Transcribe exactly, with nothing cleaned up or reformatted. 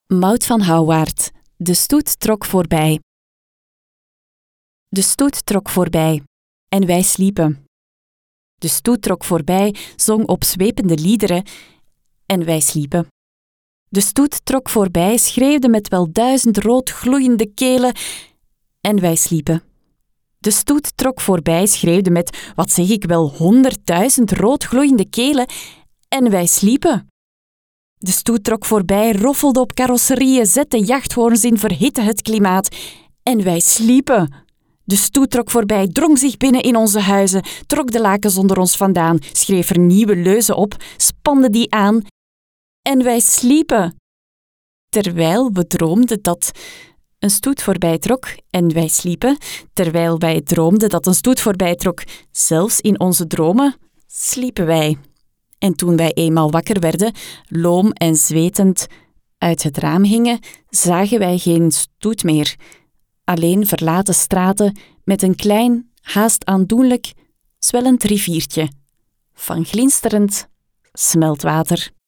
Maud van Houwaard. De stoet trok voorbij. De stoet trok voorbij en wij sliepen. De stoet trok voorbij, zong opzwepende liederen en wij sliepen. De stoet trok voorbij, schreeuwde met wel duizend rood gloeiende kelen en wij sliepen. De stoet trok voorbij, schreeuwde met, wat zeg ik wel, honderdduizend rood gloeiende kelen en wij sliepen. De stoet trok voorbij, roffelde op carrosserieën, zette jachthoorns in, verhitte het klimaat en wij sliepen. De stoet trok voorbij, drong zich binnen in onze huizen, trok de lakens onder ons vandaan, schreef er nieuwe leuzen op, spande die aan en wij sliepen. Terwijl we droomden dat een stoet voorbij trok en wij sliepen, terwijl wij droomden dat een stoet voorbij trok, zelfs in onze dromen, sliepen wij. En toen wij eenmaal wakker werden, loom en zwetend uit het raam hingen, zagen wij geen stoet meer. Alleen verlaten straten met een klein, haast aandoenlijk, zwellend riviertje van glinsterend smeltwater.